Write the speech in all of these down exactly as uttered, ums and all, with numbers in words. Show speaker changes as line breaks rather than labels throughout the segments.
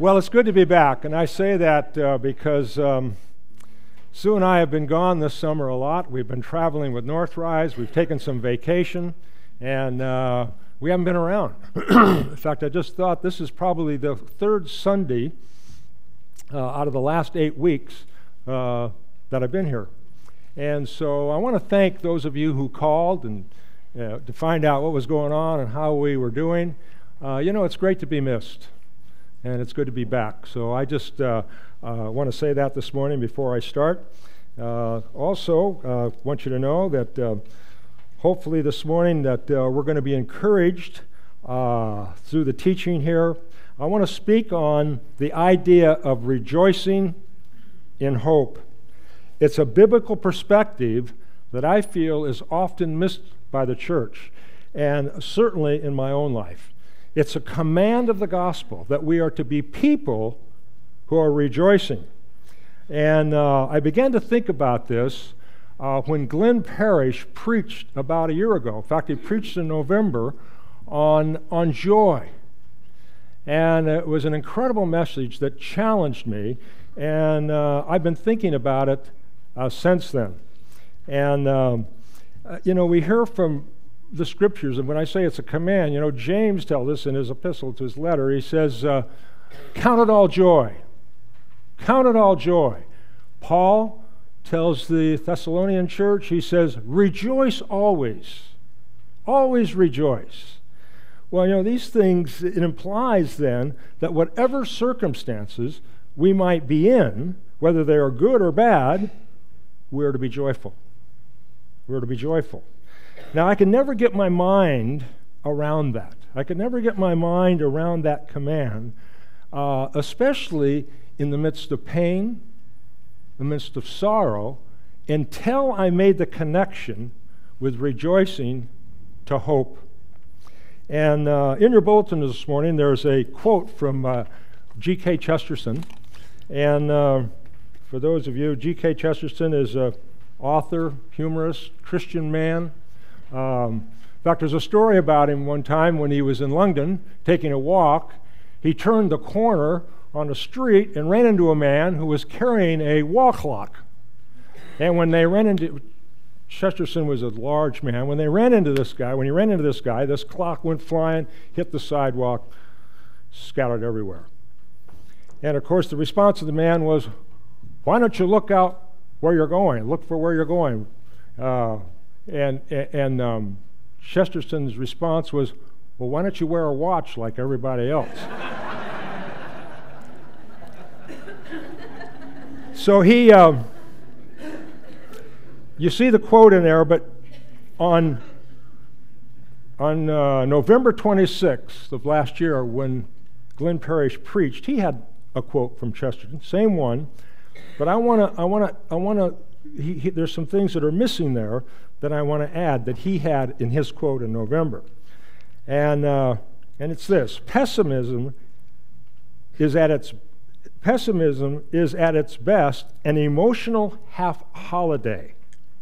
Well, it's good to be back, and I say that uh, because um, Sue and I have been gone this summer a lot. We've been traveling with Northrise. We've taken some vacation, and uh, we haven't been around. In fact, I just thought this is probably the third Sunday uh, out of the last eight weeks uh, that I've been here. And so I want to thank those of you who called and uh, to find out what was going on and how we were doing. Uh, you know, it's great to be missed. And it's good to be back. So I just uh, uh, want to say that this morning before I start. Uh, also, uh, want you to know that uh, hopefully this morning that uh, we're going to be encouraged uh, through the teaching here. I want to speak on the idea of rejoicing in hope. It's a biblical perspective that I feel is often missed by the church, and certainly in my own life. It's a command of the gospel that we are to be people who are rejoicing. And uh, I began to think about this uh, when Glenn Parrish preached about a year ago. In fact, he preached in November on, on joy. And it was an incredible message that challenged me, and uh, I've been thinking about it uh, since then. And, um, uh, you know, we hear from the scriptures, and when I say it's a command, you know, James tells us in his epistle to his letter, he says, uh, count it all joy. Count it all joy. Paul tells the Thessalonian church, he says, rejoice always. Always rejoice. Well, you know, these things, it implies then that whatever circumstances we might be in, whether they are good or bad, we're to be joyful. We're to be joyful. Now, I can never get my mind around that. I can never get my mind around that command, uh, especially in the midst of pain, the midst of sorrow, until I made the connection with rejoicing to hope. And uh, in your bulletin this morning, there's a quote from uh, G K Chesterton. And uh, for those of you, G K Chesterton is an author, humorist, Christian man. Um, in fact, there's a story about him one time when he was in London taking a walk. He turned the corner on the street and ran into a man who was carrying a wall clock. And when they ran into, Chesterton was a large man, when they ran into this guy, when he ran into this guy, this clock went flying, hit the sidewalk, scattered everywhere. And of course, the response of the man was, why don't you look out where you're going? Look for where you're going. Uh, And, and um, Chesterton's response was, well, why don't you wear a watch like everybody else? So he, um, you see the quote in there, but on, on uh, November twenty-sixth of last year, when Glenn Parrish preached, he had a quote from Chesterton, same one, but I want to, I want to, I want to, he, he, there's some things that are missing there that I want to add that he had in his quote in November. And uh, and it's this: pessimism is at its pessimism is at its best an emotional half holiday.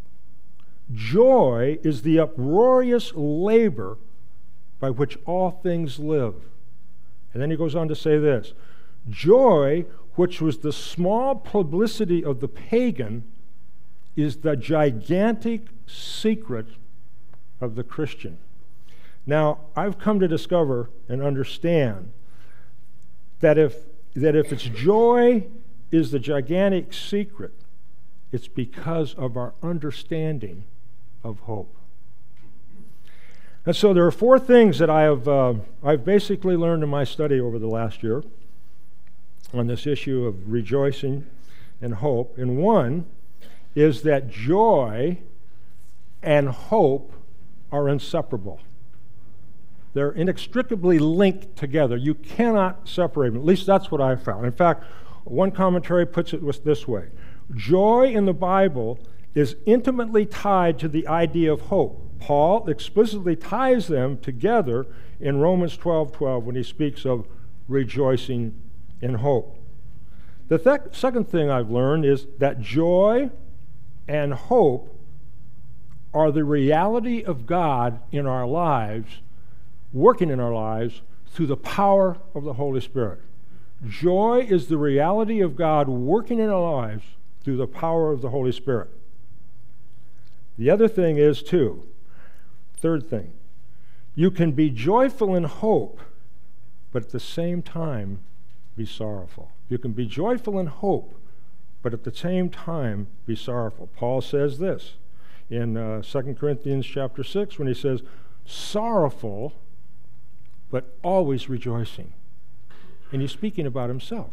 Joy is the uproarious labor by which all things live. And then he goes on to say this: joy, which was the small publicity of the pagan, is the gigantic secret of the Christian. Now, I've come to discover and understand that if that if its joy is the gigantic secret, it's because of our understanding of hope. And so there are four things that I have uh, I've basically learned in my study over the last year on this issue of rejoicing and hope. And one is that joy and hope are inseparable. They're inextricably linked together. You cannot separate them. At least that's what I found. In fact, one commentary puts it this way: joy in the Bible is intimately tied to the idea of hope. Paul explicitly ties them together in Romans twelve twelve when he speaks of rejoicing in hope. The th- second thing I've learned is that joy and hope are the reality of God in our lives, working in our lives through the power of the Holy Spirit. Joy is the reality of God working in our lives through the power of the Holy Spirit. The other thing is, too, third thing, you can be joyful in hope, but at the same time be sorrowful. You can be joyful in hope, but at the same time be sorrowful. Paul says this in uh, Second Corinthians chapter six when he says, sorrowful, but always rejoicing. And he's speaking about himself.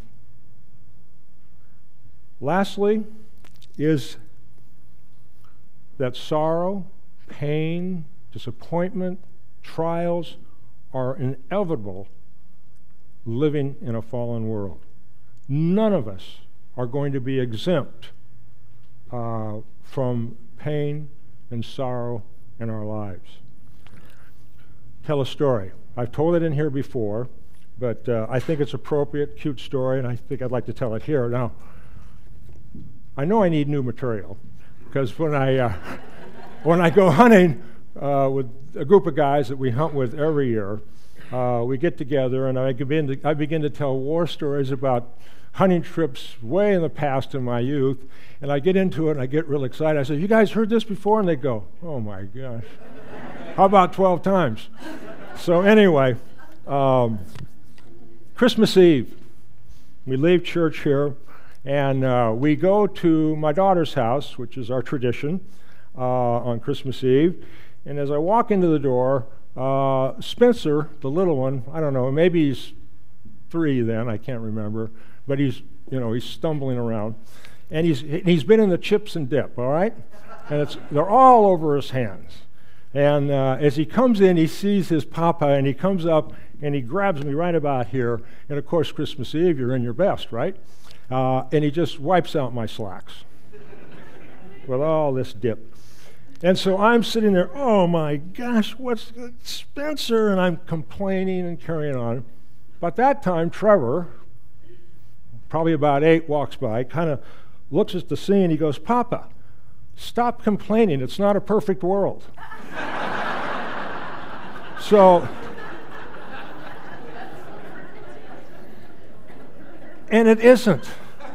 Lastly is that sorrow, pain, disappointment, trials are inevitable living in a fallen world. None of us are going to be exempt uh, from pain and sorrow in our lives. Tell a story. I've told it in here before, but uh, I think it's appropriate, cute story, and I think I'd like to tell it here. Now, I know I need new material, because when I uh, when I go hunting uh, with a group of guys that we hunt with every year, uh, we get together, and I begin to I begin to tell war stories about hunting trips way in the past in my youth, and I get into it, and I get real excited. I say, "You guys heard this before?" And they go, "Oh my gosh, how about twelve times?" So anyway, um, Christmas Eve, we leave church here, and uh, we go to my daughter's house, which is our tradition, uh, on Christmas Eve. And as I walk into the door, uh, Spencer, the little one, I don't know, maybe he's three then, I can't remember, but he's, you know, he's stumbling around. And he's he's been in the chips and dip, all right? And it's they're all over his hands. And uh, as he comes in, he sees his papa, and he comes up, and he grabs me right about here. And, of course, Christmas Eve, you're in your best, right? Uh, and he just wipes out my slacks with all this dip. And so I'm sitting there, oh, my gosh, what's Spencer? And I'm complaining and carrying on. But that time, Trevor, probably about eight, walks by, kind of looks at the scene. He goes, "Papa, stop complaining. It's not a perfect world." So, and it isn't.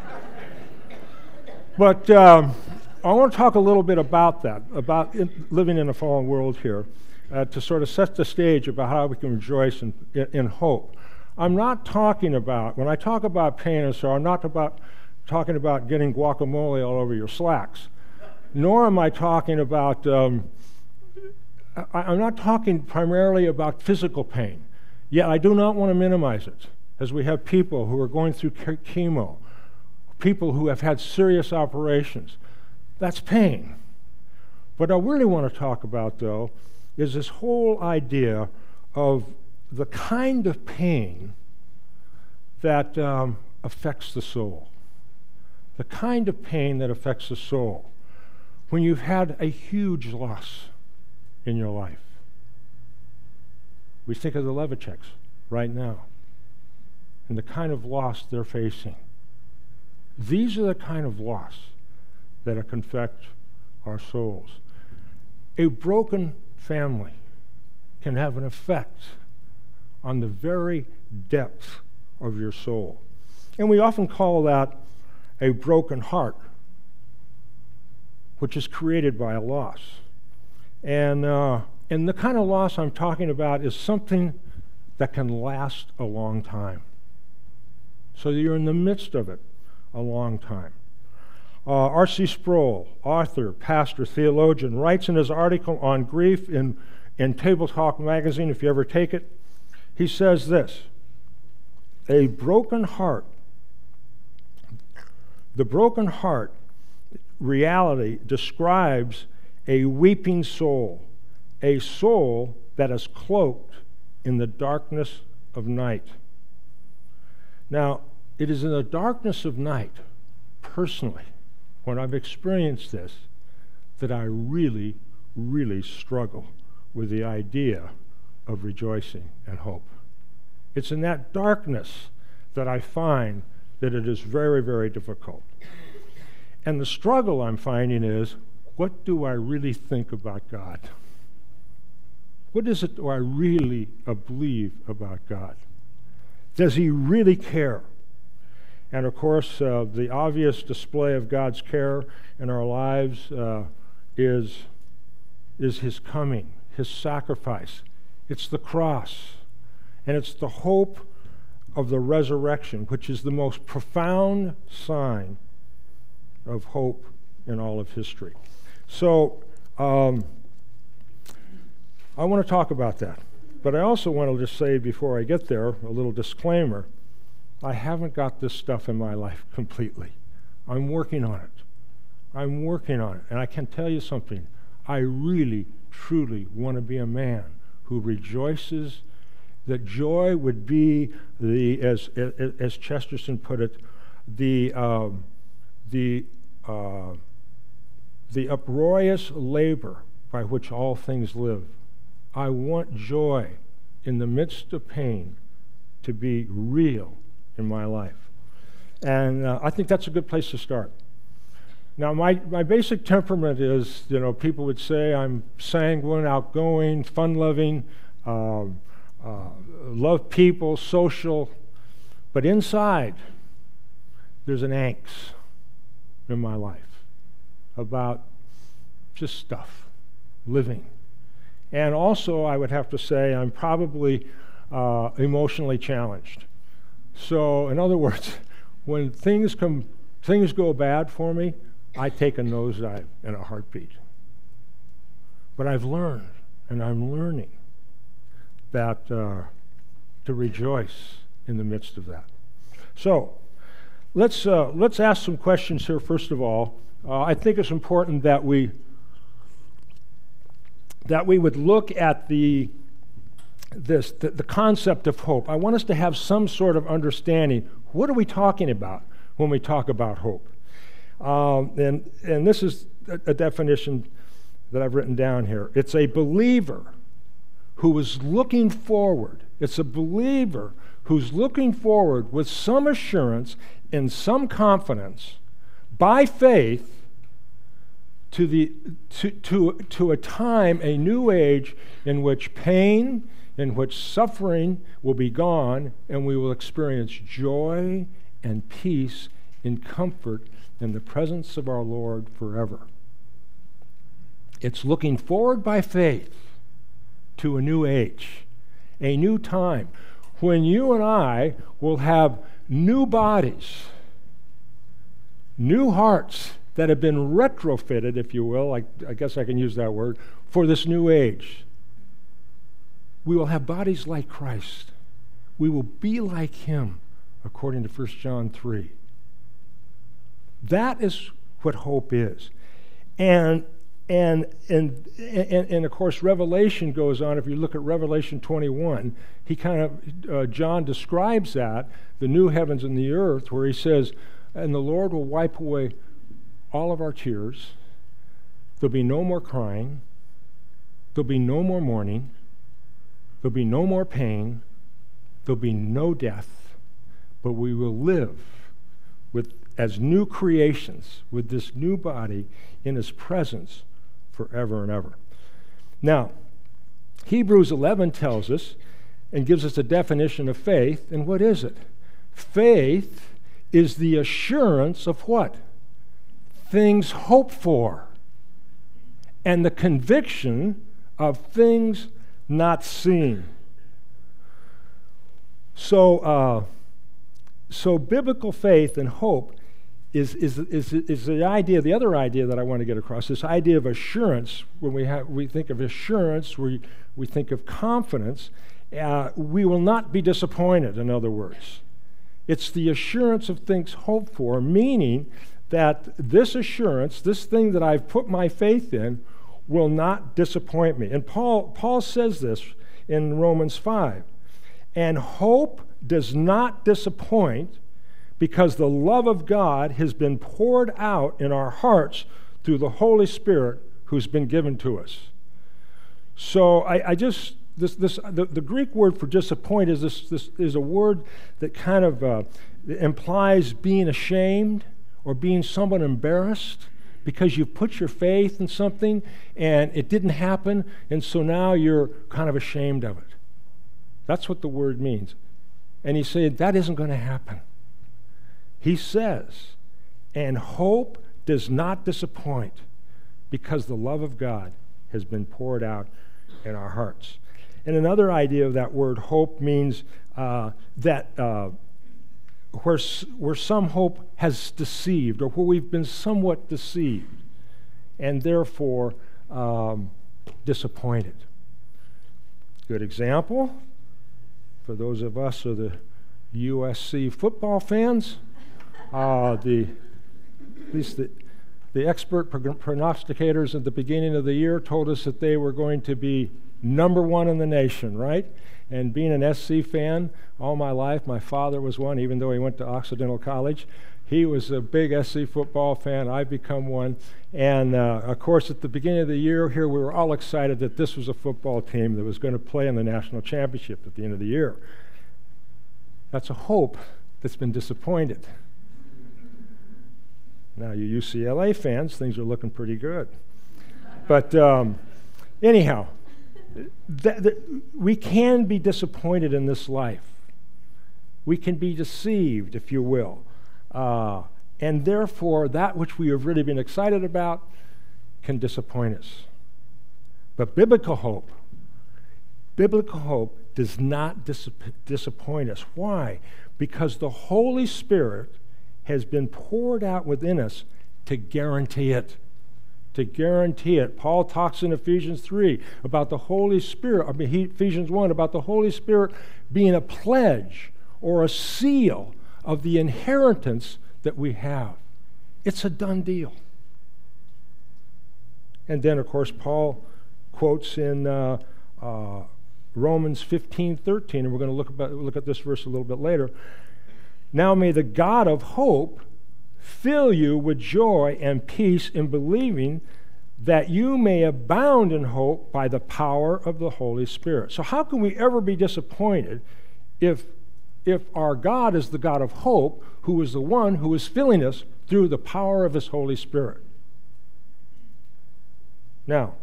But um, I want to talk a little bit about that, about in, living in a fallen world here, uh, to sort of set the stage about how we can rejoice in, in, in hope. I'm not talking about, when I talk about pain and sorrow, I'm not about talking about getting guacamole all over your slacks, nor am I talking about, um, I, I'm not talking primarily about physical pain, yet I do not want to minimize it, as we have people who are going through chemo, people who have had serious operations. That's pain. What I really want to talk about, though, is this whole idea of the kind of pain that um, affects the soul. The kind of pain that affects the soul when you've had a huge loss in your life. We think of the Levicheks right now and the kind of loss they're facing. These are the kind of loss that can affect our souls. A broken family can have an effect on the very depth of your soul. And we often call that a broken heart, which is created by a loss. And, uh, and the kind of loss I'm talking about is something that can last a long time. So you're in the midst of it a long time. Uh, R C Sproul, author, pastor, theologian, writes in his article on grief in, in Table Talk magazine, if you ever take it, he says this: a broken heart, the broken heart reality describes a weeping soul, a soul that is cloaked in the darkness of night. Now, it is in the darkness of night, personally, when I've experienced this, that I really, really struggle with the idea of rejoicing and hope. It's in that darkness that I find that it is very, very difficult. And the struggle I'm finding is, what do I really think about God? What is it do I really uh, believe about God? Does he really care And of course, uh, the obvious display of God's care in our lives uh, is, is His coming, His sacrifice. It's the cross. And it's the hope of the resurrection, which is the most profound sign of hope in all of history. So, um, I want to talk about that. But I also want to just say before I get there, a little disclaimer. I haven't got this stuff in my life completely. I'm working on it. I'm working on it. And I can tell you something. I really, truly want to be a man who rejoices. That joy would be the, as as, as Chesterton put it, the um, the uh, the uproarious labor by which all things live. I want joy in the midst of pain to be real in my life. And uh, I think that's a good place to start. Now, my, my basic temperament is, you know, people would say I'm sanguine, outgoing, fun-loving, um, uh, love people, social, but inside there's an angst in my life about just stuff, living. And also, I would have to say, I'm probably uh, emotionally challenged. So, in other words, when things come, things go bad for me, I take a nosedive in a heartbeat. But I've learned, and I'm learning, that uh, to rejoice in the midst of that. So, let's uh, let's ask some questions here. First of all, uh, I think it's important that we. that we would look at the this the, the concept of hope. I want us to have some sort of understanding. What are we talking about when we talk about hope? Um, and and this is a, a definition that I've written down here. It's a believer who is looking forward. It's a believer who's looking forward with some assurance and some confidence by faith to the to, to to a time, a new age in which pain, in which suffering will be gone, and we will experience joy and peace and comfort in the presence of our Lord forever. It's looking forward by faith to a new age, a new time, when you and I will have new bodies, new hearts, that have been retrofitted, if you will, I, I guess I can use that word, for this new age. We will have bodies like Christ. We will be like Him, according to First John three. That is what hope is. And, and, and, and, and of course, Revelation goes on. If you look at Revelation twenty-one, he kind of, uh, John describes that, the new heavens and the earth, where he says, and the Lord will wipe away all of our tears. There'll be no more crying. There'll be no more mourning. There'll be no more pain. There'll be no death. But we will live with as new creations with this new body in His presence forever and ever. Now, Hebrews eleven tells us and gives us a definition of faith. And what is it? Faith is the assurance of what? Things hoped for, and the conviction of things not seen. So, uh, so biblical faith and hope is, is, is, is the idea, the other idea that I want to get across, this idea of assurance. When we, have, we think of assurance, we, we think of confidence. Uh, we will not be disappointed, in other words. It's the assurance of things hoped for, meaning that this assurance, this thing that I've put my faith in, will not disappoint me. And Paul, Paul says this in Romans five. And hope does not disappoint, because the love of God has been poured out in our hearts through the Holy Spirit who's been given to us. So I, I just, this, this, the, the Greek word for disappoint is this, this is a word that kind of uh, implies being ashamed, or being somewhat embarrassed because you've put your faith in something and it didn't happen, and so now you're kind of ashamed of it. That's what the word means. And he said, that isn't going to happen. he says, and hope does not disappoint because the love of God has been poured out in our hearts. And another idea of that word hope means uh, that uh, where, where some hope has deceived, or where we've been somewhat deceived, and therefore um, disappointed. Good example, for those of us who are the U S C football fans, uh, the, at least the, the expert prognosticators at the beginning of the year told us that they were going to be number one in the nation, right? And being an S C fan all my life, my father was one, even though he went to Occidental College. He was a big S C football fan. I've become one. And, uh, of course, at the beginning of the year here, we were all excited that this was a football team that was going to play in the national championship at the end of the year. That's a hope that's been disappointed. Now, you U C L A fans, things are looking pretty good. But um, anyhow, th- th- we can be disappointed in this life. We can be deceived, if you will. Uh, and therefore, that which we have really been excited about can disappoint us. But biblical hope, biblical hope does not dis- disappoint us. Why? Because the Holy Spirit has been poured out within us to guarantee it. To guarantee it. Paul talks in Ephesians three about the Holy Spirit, I mean, Ephesians one, about the Holy Spirit being a pledge or a seal of the inheritance that we have. It's a done deal. And then, of course, Paul quotes in uh, uh, Romans fifteen thirteen, and we're going to look, about, look at this verse a little bit later. Now may the God of hope fill you with joy and peace in believing, that you may abound in hope by the power of the Holy Spirit. So how can we ever be disappointed if, if our God is the God of hope, who is the one who is filling us through the power of his Holy Spirit? Now,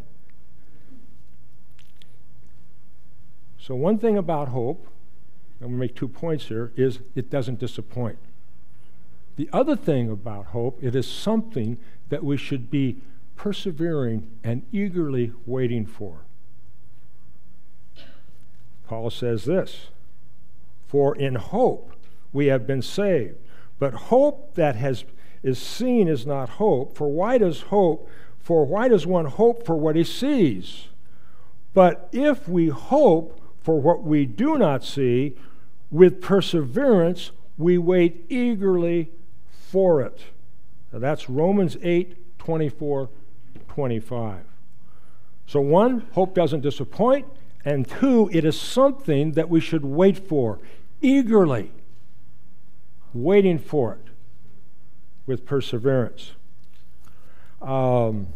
so one thing about hope, I'm going to make two points here, is it doesn't disappoint. The other thing about hope, it is something that we should be persevering and eagerly waiting for. Paul says this, for in hope we have been saved, but hope that has is seen is not hope. For why does hope, for why does one hope for what he sees? But if we hope for what we do not see, with perseverance we wait eagerly for it. Now that's Romans eight, twenty-four, twenty-five. So one, hope doesn't disappoint, and two, it is something that we should wait for, eagerly, waiting for it with perseverance. Um,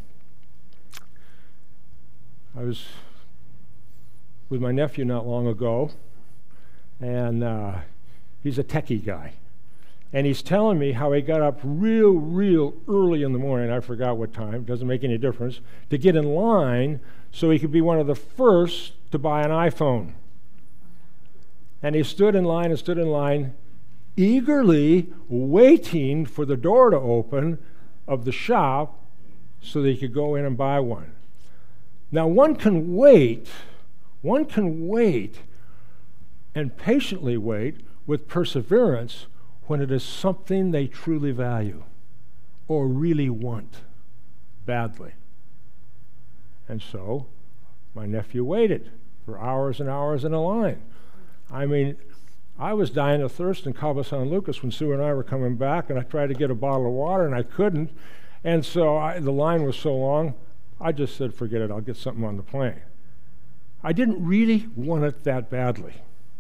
I was with my nephew not long ago, and uh, he's a techie guy. And he's telling me how he got up real, real early in the morning, I forgot what time, doesn't make any difference, to get in line so he could be one of the first to buy an iPhone. And he stood in line and stood in line, eagerly waiting for the door to open of the shop so that he could go in and buy one. Now, one can wait, one can wait and patiently wait with perseverance when it is something they truly value or really want badly. And so my nephew waited for hours and hours in a line. I mean, I was dying of thirst in Cabo San Lucas when Sue and I were coming back, and I tried to get a bottle of water, and I couldn't. And so I, the line was so long, I just said, forget it, I'll get something on the plane. I didn't really want it that badly.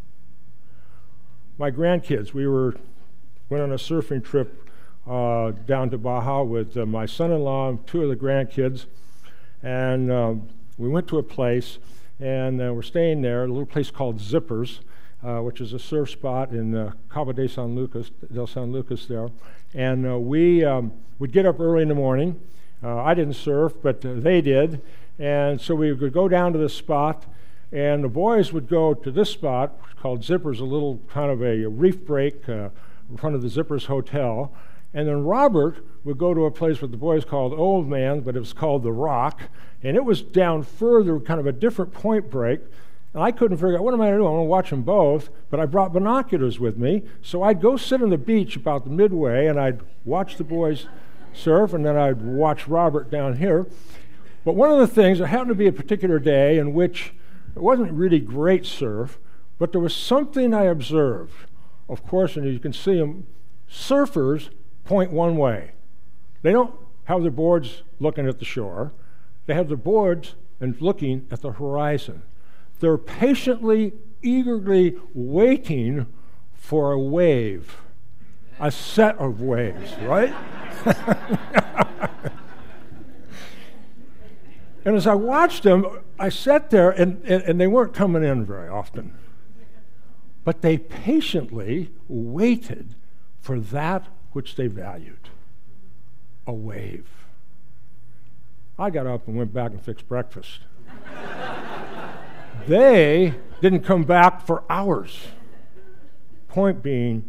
My grandkids, we were went on a surfing trip uh, down to Baja with uh, my son-in-law and two of the grandkids, and um, we went to a place, and uh, we're staying there, a little place called Zippers, uh, which is a surf spot in uh, Cabo de San Lucas, del San Lucas there, and uh, we um, would get up early in the morning. Uh, I didn't surf, but uh, they did, and so we would go down to this spot, and the boys would go to this spot called Zippers, a little kind of a reef break, uh, in front of the Zippers Hotel. And then Robert would go to a place with the boys called Old Man, but it was called The Rock. And it was down further, kind of a different point break. And I couldn't figure out, what am I going to do? I'm going to watch them both. But I brought binoculars with me. So I'd go sit on the beach about the midway, and I'd watch the boys surf, and then I'd watch Robert down here. But one of the things, it happened to be a particular day in which it wasn't really great surf, but there was something I observed. Of course, and you can see them, surfers point one way. They don't have their boards looking at the shore. They have their boards and looking at the horizon. They're patiently, eagerly waiting for a wave, a set of waves, right? And as I watched them, I sat there, and, and, and they weren't coming in very often. But they patiently waited for that which they valued, a wave. I got up and went back and fixed breakfast. They didn't come back for hours. Point being,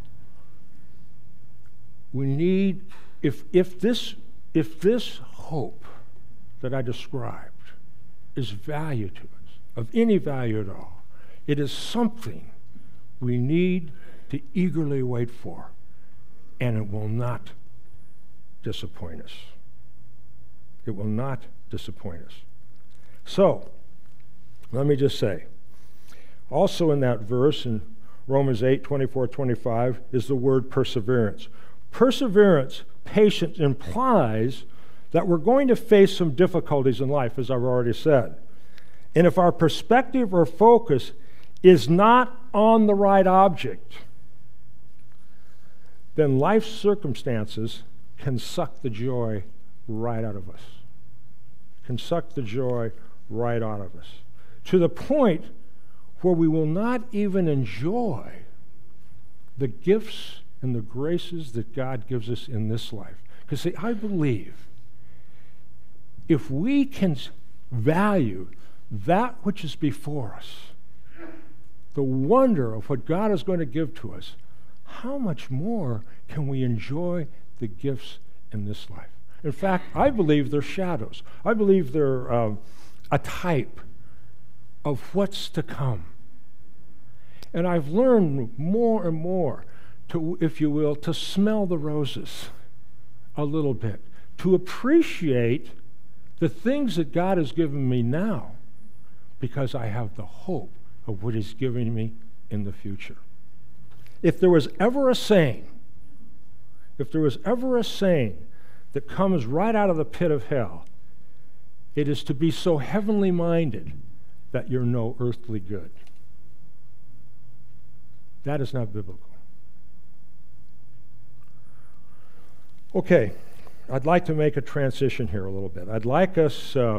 we need, if, if, this, if this hope that I described is value to us, of any value at all, it is something we need to eagerly wait for, and it will not disappoint us. It will not disappoint us. So, let me just say, also in that verse in Romans eight, twenty-four, twenty-five, is the word perseverance. Perseverance, patience, implies that we're going to face some difficulties in life, as I've already said. And if our perspective or focus is not on the right object, then life's circumstances can suck the joy right out of us. Can suck the joy right out of us. To the point where we will not even enjoy the gifts and the graces that God gives us in this life. Because, see, I believe if we can value that which is before us, the wonder of what God is going to give to us, how much more can we enjoy the gifts in this life? In fact, I believe they're shadows. I believe they're uh, a type of what's to come. And I've learned more and more to, if you will, to smell the roses a little bit, to appreciate the things that God has given me now, because I have the hope of what He's giving me in the future. If there was ever a saying, if there was ever a saying that comes right out of the pit of hell, it is to be so heavenly minded that you're no earthly good. That is not biblical. Okay, I'd like to make a transition here a little bit. I'd like us, uh,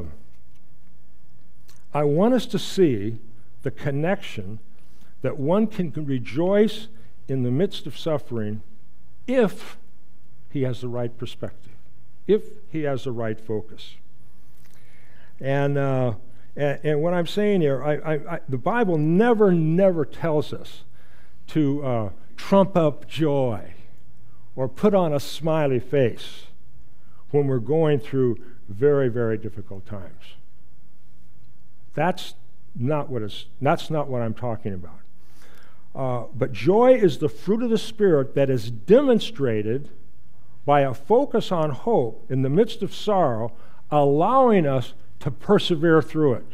I want us to see the connection that one can rejoice in the midst of suffering if he has the right perspective, if he has the right focus. And uh, and, and what I'm saying here, I, I, I, the Bible never, never tells us to uh, trump up joy or put on a smiley face when we're going through very, very difficult times. That's not what is. That's not what I'm talking about. Uh, but joy is the fruit of the Spirit that is demonstrated by a focus on hope in the midst of sorrow, allowing us to persevere through it.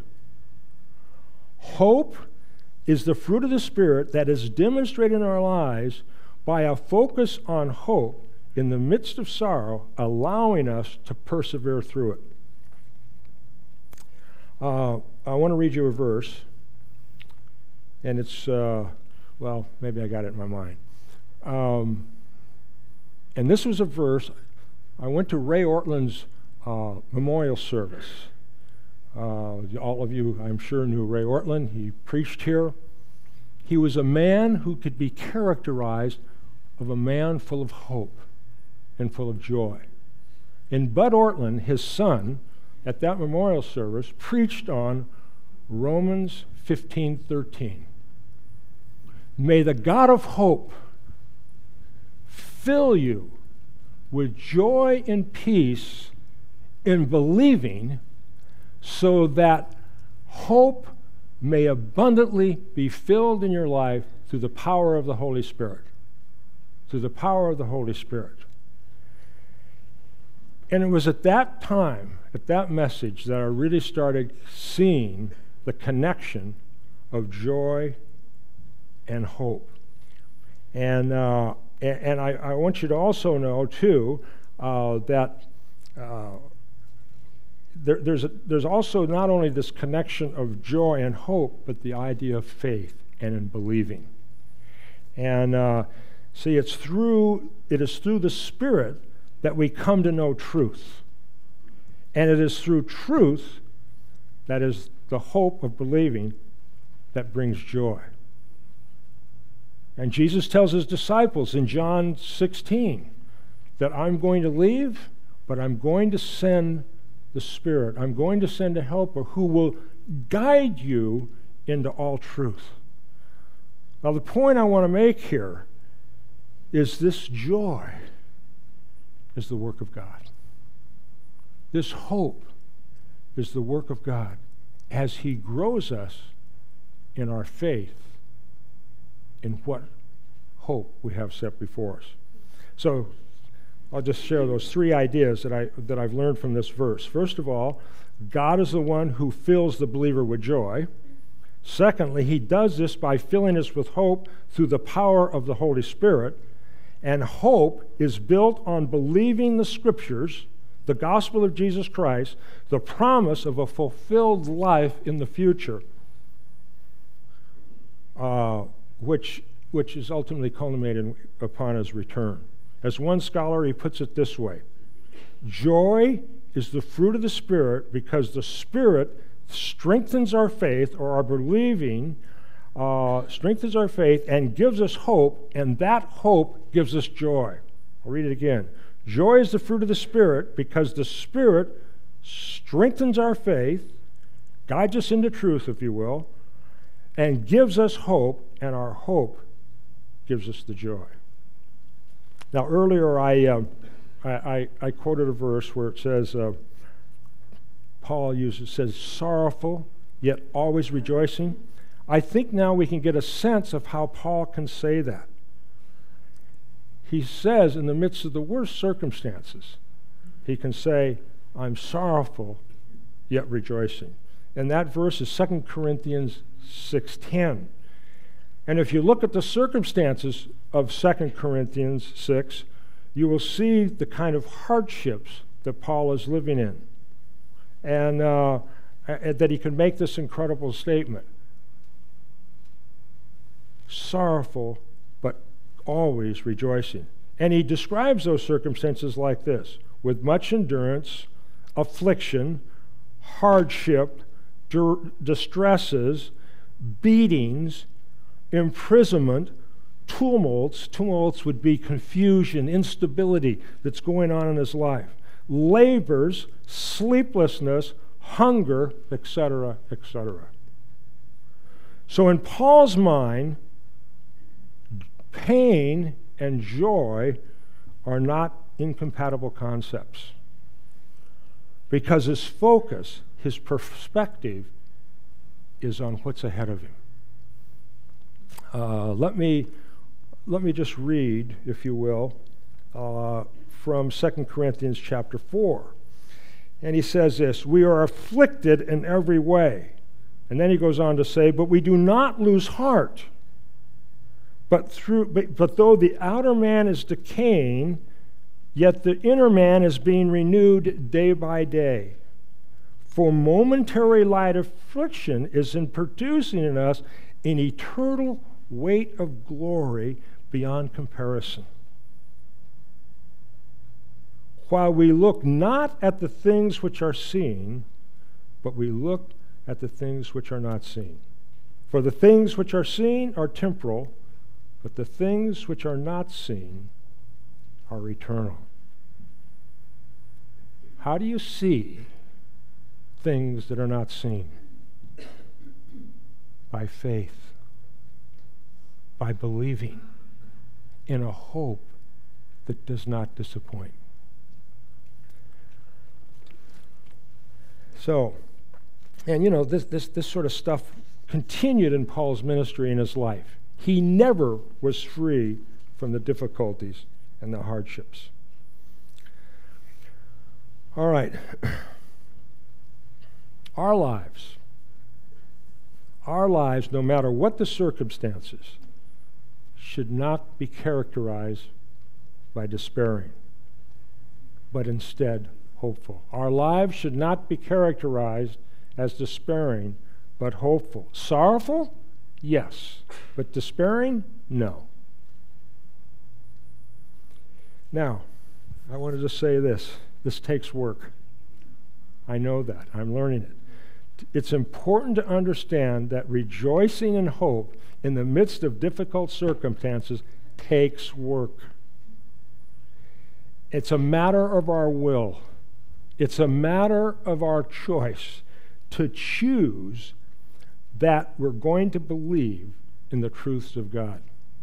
Hope is the fruit of the Spirit that is demonstrated in our lives by a focus on hope in the midst of sorrow, allowing us to persevere through it. Uh, I want to read you a verse, and it's, uh, well, maybe I got it in my mind. Um, and this was a verse, I went to Ray Ortland's uh, memorial service. Uh, all of you, I'm sure, knew Ray Ortland. He preached here. He was a man who could be characterized of a man full of hope and full of joy. And Bud Ortland, his son, at that memorial service, preached on Romans fifteen thirteen. May the God of hope fill you with joy and peace in believing, so that hope may abundantly be filled in your life through the power of the Holy Spirit. Through the power of the Holy Spirit. And it was at that time, at that message, that I really started seeing the connection of joy and hope. And uh, and, and I, I want you to also know, too, uh, that uh, there, there's, a, there's also not only this connection of joy and hope, but the idea of faith and in believing. And uh, see, it's through it is through the Spirit that we come to know truth. And it is through truth, that is the hope of believing, that brings joy. And Jesus tells his disciples in John sixteen that I'm going to leave, but I'm going to send the Spirit. I'm going to send a helper who will guide you into all truth. Now, the point I want to make here is this joy is the work of God. This hope is the work of God as he grows us in our faith in what hope we have set before us. So I'll just share those three ideas that, I, that I've learned from this verse. First of all, God is the one who fills the believer with joy. Secondly, he does this by filling us with hope through the power of the Holy Spirit. And hope is built on believing the Scriptures, the gospel of Jesus Christ, the promise of a fulfilled life in the future, uh, which, which is ultimately culminated upon his return. As one scholar, he puts it this way: joy is the fruit of the Spirit because the Spirit strengthens our faith, or our believing uh, strengthens our faith and gives us hope, and that hope gives us joy. I'll read it again. Joy is the fruit of the Spirit because the Spirit strengthens our faith, guides us into truth, if you will, and gives us hope, and our hope gives us the joy. Now, earlier I, uh, I, I, I quoted a verse where it says, uh, Paul uses, says, sorrowful, yet always rejoicing. I think now we can get a sense of how Paul can say that. He says, in the midst of the worst circumstances, he can say, I'm sorrowful, yet rejoicing. And that verse is Second Corinthians six ten. And if you look at the circumstances of Second Corinthians six, you will see the kind of hardships that Paul is living in. And uh, that he can make this incredible statement. Sorrowful, but always rejoicing. And he describes those circumstances like this: with much endurance, affliction, hardship, dur- distresses, beatings, imprisonment, tumults. Tumults would be confusion, instability that's going on in his life. Labors, sleeplessness, hunger, et cetera, et cetera. So in Paul's mind, pain and joy are not incompatible concepts, because his focus, his perspective, is on what's ahead of him. Uh, let me let me just read, if you will, uh, from Second Corinthians chapter four. And he says this: we are afflicted in every way. And then he goes on to say, but we do not lose heart. But through but, but though the outer man is decaying, yet the inner man is being renewed day by day. For momentary light affliction is in producing in us an eternal weight of glory beyond comparison. While we look not at the things which are seen, but we look at the things which are not seen. For the things which are seen are temporal, but the things which are not seen are eternal. How do you see things that are not seen? By faith, by believing in a hope that does not disappoint. So, and you know, this, this, this sort of stuff continued in Paul's ministry in his life. He never was free from the difficulties and the hardships. All right. Our lives, our lives, no matter what the circumstances, should not be characterized by despairing, but instead hopeful. Our lives should not be characterized as despairing, but hopeful. Sorrowful? Yes. But despairing? No. Now, I wanted to say this. This takes work. I know that. I'm learning it. It's important to understand that rejoicing in hope in the midst of difficult circumstances takes work. It's a matter of our will. It's a matter of our choice to choose that we're going to believe in the truths of God.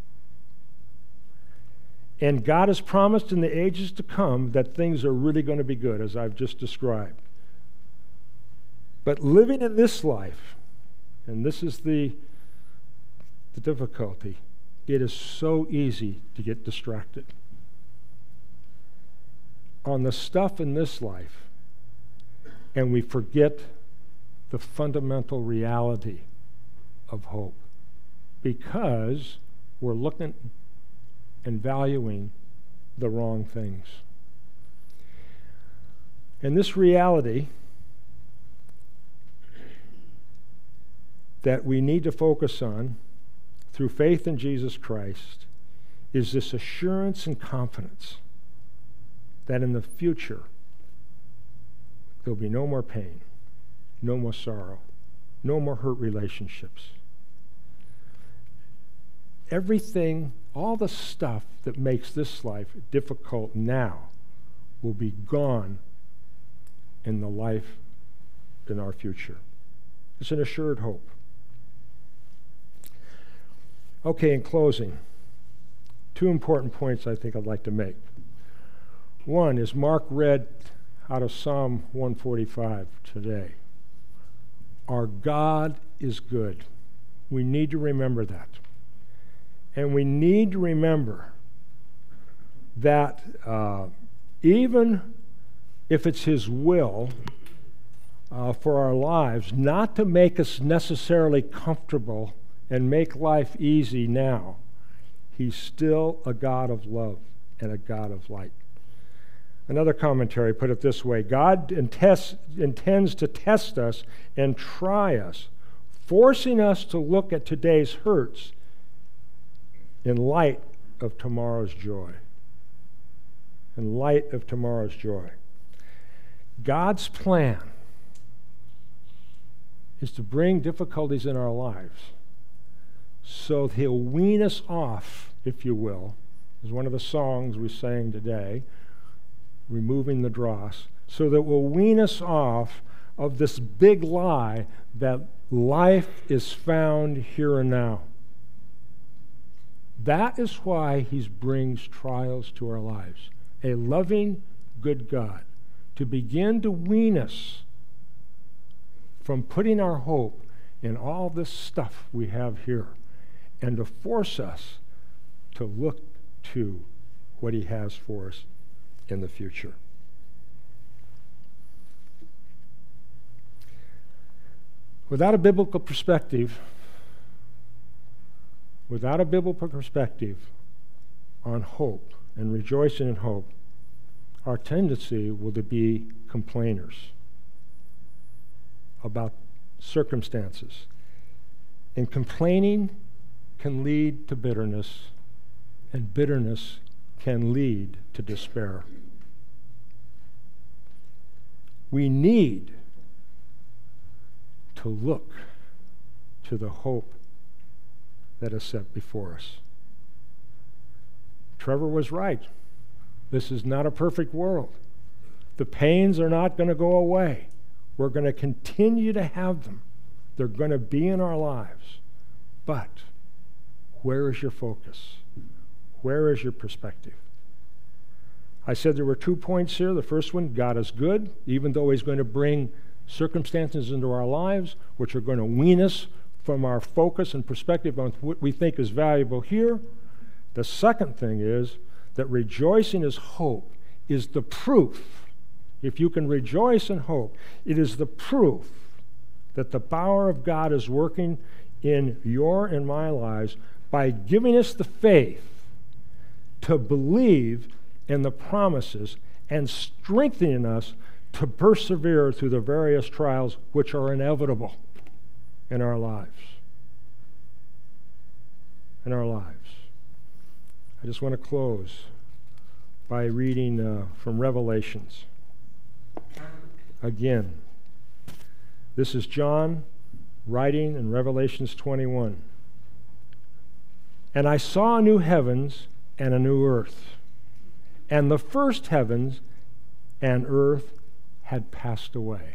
And God has promised in the ages to come that things are really going to be good, as I've just described. But living in this life, and this is the, the difficulty, it is so easy to get distracted on the stuff in this life, and we forget the fundamental reality of hope because we're looking and valuing the wrong things. And this reality that we need to focus on through faith in Jesus Christ is this assurance and confidence that in the future there'll be no more pain, no more sorrow, no more hurt relationships. Everything, all the stuff that makes this life difficult now will be gone in the life in our future. It's an assured hope. Okay, in closing, two important points I think I'd like to make. One is Mark read out of Psalm one forty-five today. Our God is good. We need to remember that. And we need to remember that uh, even if it's His will uh, for our lives, not to make us necessarily comfortable and make life easy now, He's still a God of love and a God of light. Another commentary put it this way: God intends, intends to test us and try us, forcing us to look at today's hurts in light of tomorrow's joy. In light of tomorrow's joy. God's plan is to bring difficulties in our lives so that He'll wean us off, if you will, as one of the songs we sang today, removing the dross, so that we'll wean us off of this big lie that life is found here and now. That is why He brings trials to our lives. A loving, good God, to begin to wean us from putting our hope in all this stuff we have here, and to force us to look to what He has for us in the future. Without a biblical perspective, without a biblical perspective on hope and rejoicing in hope, our tendency will to be complainers about circumstances. And complaining can lead to bitterness, and bitterness can lead to despair. We need to look to the hope that is set before us. Trevor was right. This is not a perfect world. The pains are not going to go away. We're going to continue to have them. They're going to be in our lives. But where is your focus? Where is your perspective? I said there were two points here. The first one, God is good, even though he's going to bring circumstances into our lives which are going to wean us from our focus and perspective on what we think is valuable here. The second thing is that rejoicing is hope, is the proof. If you can rejoice in hope, it is the proof that the power of God is working in your and my lives by giving us the faith to believe in the promises and strengthening us to persevere through the various trials which are inevitable in our lives. In our lives. I just want to close by reading uh, from Revelations. Again, this is John writing in Revelations twenty-one. And I saw a new heavens and a new earth, and the first heavens and earth had passed away.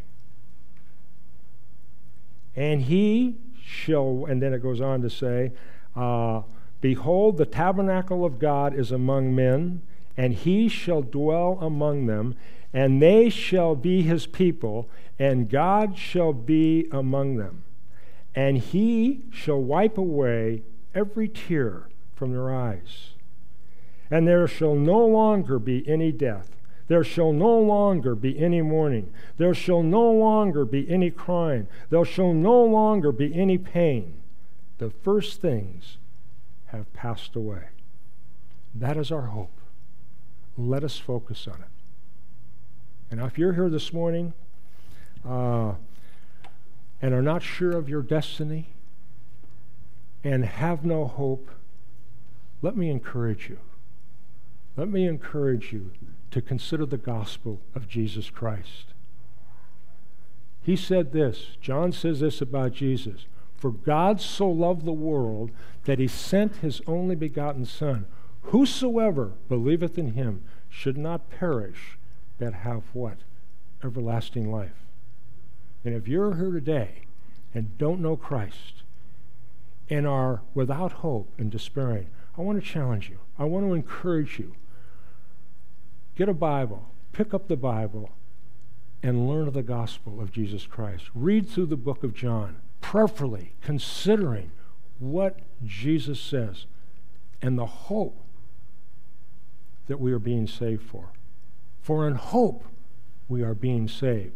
And he shall, and then it goes on to say, uh, behold, the tabernacle of God is among men, and he shall dwell among them, and they shall be his people, and God shall be among them. And he shall wipe away every tear from their eyes. And there shall no longer be any death. There shall no longer be any mourning. There shall no longer be any crying. There shall no longer be any pain. The first things have passed away. That is our hope. Let us focus on it. And if you're here this morning uh, and are not sure of your destiny and have no hope, let me encourage you. Let me encourage you to consider the gospel of Jesus Christ. He said this, John says this about Jesus, for God so loved the world that he sent his only begotten Son. Whosoever believeth in him should not perish, but have what? Everlasting life. And if you're here today and don't know Christ and are without hope and despairing, I want to challenge you. I want to encourage you. Get a Bible, pick up the Bible, and learn of the gospel of Jesus Christ. Read through the book of John, prayerfully considering what Jesus says and the hope that we are being saved for. For in hope we are being saved.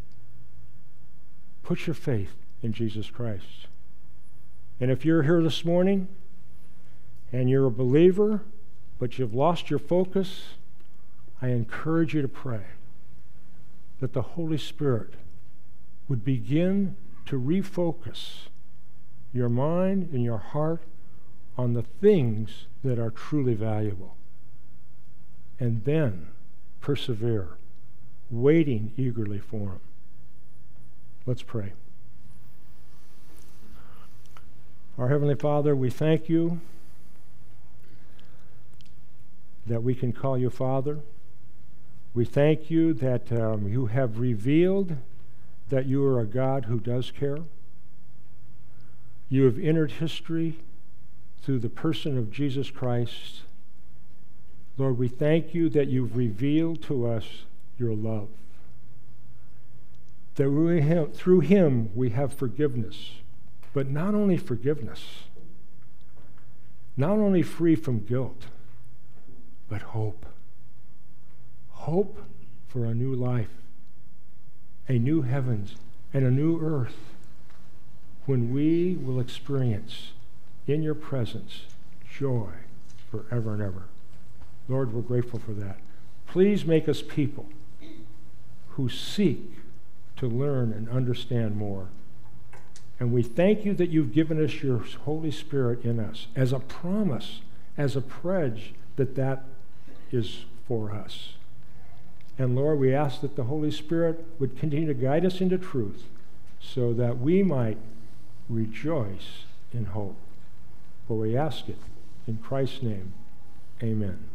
Put your faith in Jesus Christ. And if you're here this morning and you're a believer, but you've lost your focus, I encourage you to pray that the Holy Spirit would begin to refocus your mind and your heart on the things that are truly valuable. And then persevere, waiting eagerly for him. Let's pray. Our Heavenly Father, we thank you that we can call you Father. We thank you that um, you have revealed that you are a God who does care. You have entered history through the person of Jesus Christ. Lord, we thank you that you've revealed to us your love. That we have, through him we have forgiveness, but not only forgiveness, not only free from guilt, but hope. Hope for a new life, a new heavens, and a new earth when we will experience in your presence joy forever and ever. Lord, we're grateful for that. Please make us people who seek to learn and understand more. And we thank you that you've given us your Holy Spirit in us as a promise, as a pledge that that is for us. And Lord, we ask that the Holy Spirit would continue to guide us into truth so that we might rejoice in hope. For we ask it in Christ's name. Amen.